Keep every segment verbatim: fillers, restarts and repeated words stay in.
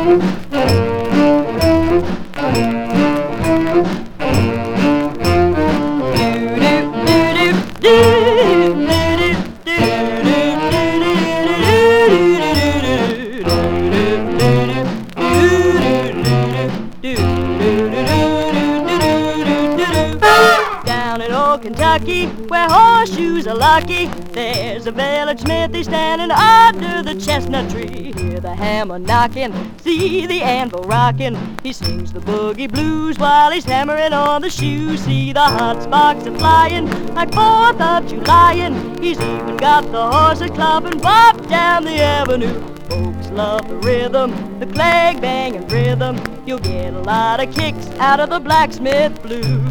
Down in old Kentucky, where horseshoes are lucky, there's a village smithy standing under the chestnut tree. Hear the hammer knocking, see the anvil rocking. He sings the boogie blues while he's hammering on the shoes. See the hot sparks are flying like Fourth of July. He's even got the horse a clubbing bop down the avenue. Folks love the rhythm, the clang banging rhythm. You'll get a lot of kicks out of the blacksmith blues.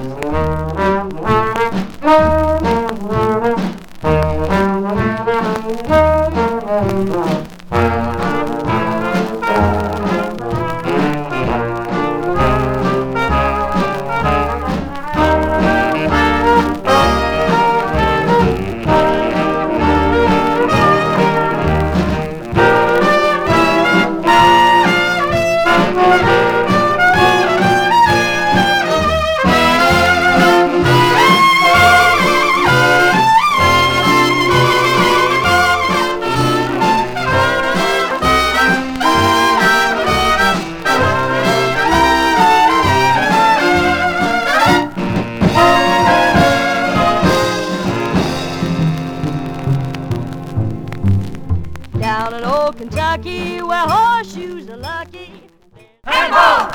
Down in old Kentucky, where horseshoes are lucky. Handball!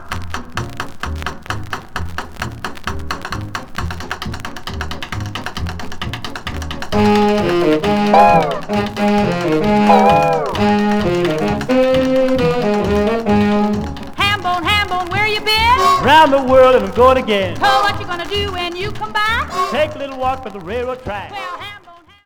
Hambone, Hambone, where you been? Round the world and I'm going again. Oh, what you gonna do when you come back? Take a little walk by the railroad track. Well,